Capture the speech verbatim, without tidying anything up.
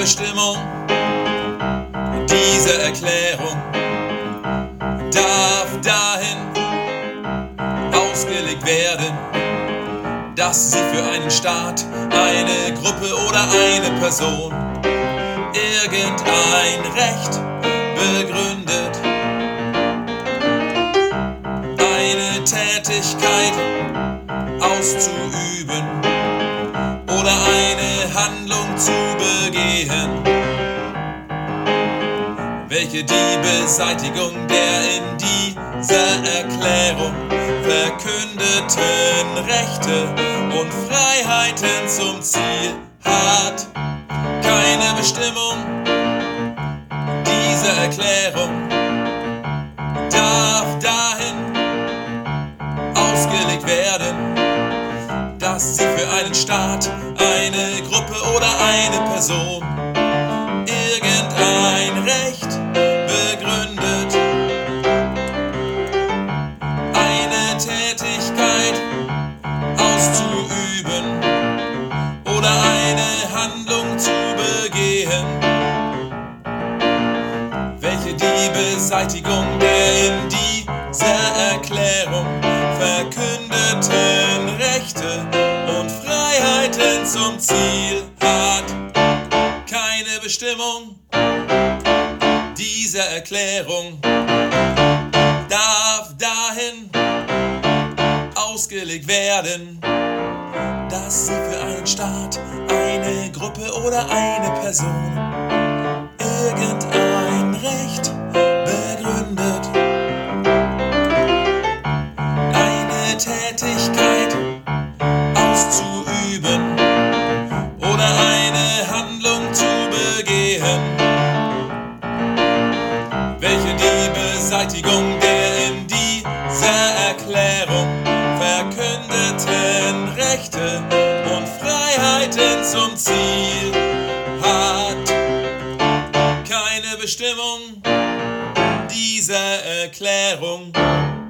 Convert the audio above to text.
Bestimmung dieser Erklärung darf dahin ausgelegt werden, dass sie für einen Staat, eine Gruppe oder eine Person irgendein Recht begründet, eine Tätigkeit auszuüben oder eine Handlung zu begehen, welche die Beseitigung der in dieser Erklärung verkündeten Rechte und Freiheiten zum Ziel hat. Keine Bestimmung dieser Erklärung darf dahin ausgelegt werden, dass sie für einen Staat, eine Gruppe oder eine Person irgendein Recht begründet, eine Tätigkeit auszuüben oder eine Handlung zu begehen, welche die Beseitigung der in dieser Erklärung verkündeten Rechte und Freiheiten zum Ziel hat. Keine Bestimmung dieser Erklärung darf dahin ausgelegt werden, dass sie für einen Staat, eine Gruppe oder eine Person irgendein Recht begründet, eine Tätigkeit auszuüben oder eine Handlung zu begehen, welche die Beseitigung der in dieser Erklärung verkündeten Rechte und Freiheiten zum Ziel hat. Keine Bestimmung dieser Erklärung